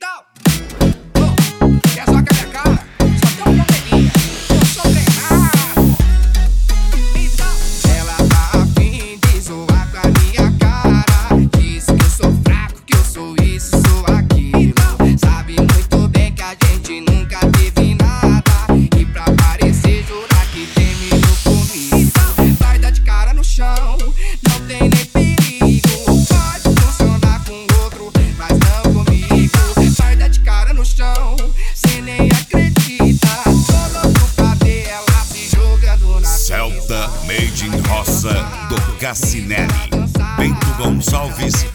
Então, quer só que a minha cara? Só tem uma probleminha. Eu sou treinado. Então, ela tá afim de zoar com a minha cara. Diz que eu sou fraco, que eu sou isso, sou aquilo. Sabe muito bem que a gente nunca teve nada. E pra parecer jurar que terminou comigo. Vai dar de cara no chão, não tem nem perigo. Pode funcionar com outro, mas não comigo. Vai dar de cara no chão, cê nem acredita. Tô louco pra ver ela se jogando na Celta Made in Roça do Cassinelli, Bento Gonçalves